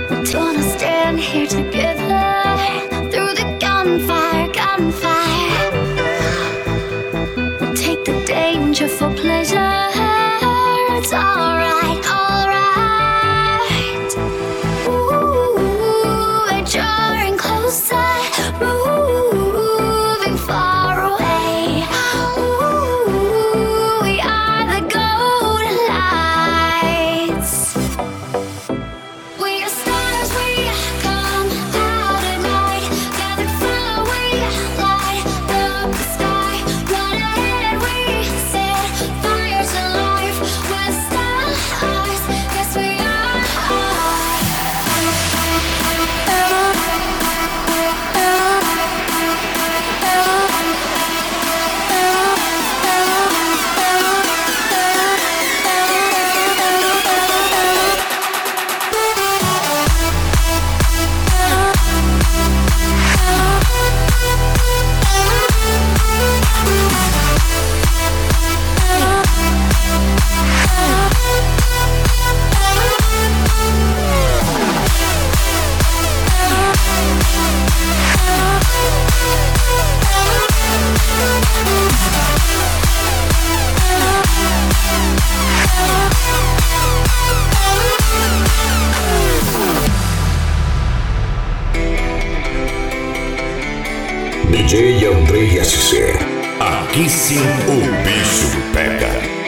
Gonna stand here together through the gunfire, gunfire. We'll take the danger for pleasure. It's alright, alright. Ooh, we're drawing closer, moving far away. Ooh, we are the golden lights. We are stars, we come out at night. Gathered fire, we light up the sky. Run ahead, we set fires alive. We're stars, yes we are. DJ Andrei SC. Aqui sim o bicho pega.